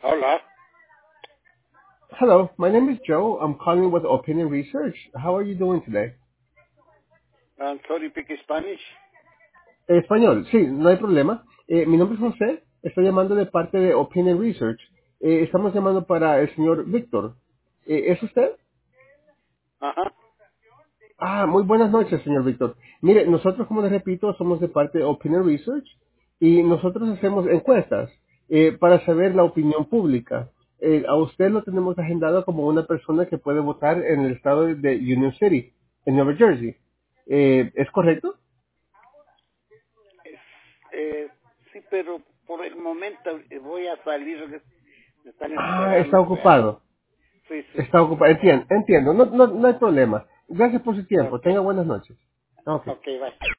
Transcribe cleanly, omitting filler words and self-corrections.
Hola, Hello, my name is Joe. I'm calling with Opinion Research. How are you doing today? sorry, speak Spanish. Español, sí, no hay problema. Mi nombre es José. Estoy llamando de parte de Opinion Research. Estamos llamando para el señor Víctor. ¿Es usted? Ajá. Ah, muy buenas noches, señor Víctor. Mire, nosotros, como les repito, somos de parte de Opinion Research y nosotros hacemos encuestas para saber la opinión pública. A usted lo tenemos agendado como una persona que puede votar en el estado de Union City, en Nueva Jersey. ¿Es correcto? Eh, sí, pero por el momento voy a salir, me están Ah, está esperando, vea. ocupado. Sí, sí. Está ocupado. Entiendo, entiendo. No hay problema. Gracias por su tiempo. Ok, Tenga buenas noches. Ok. ok, bye.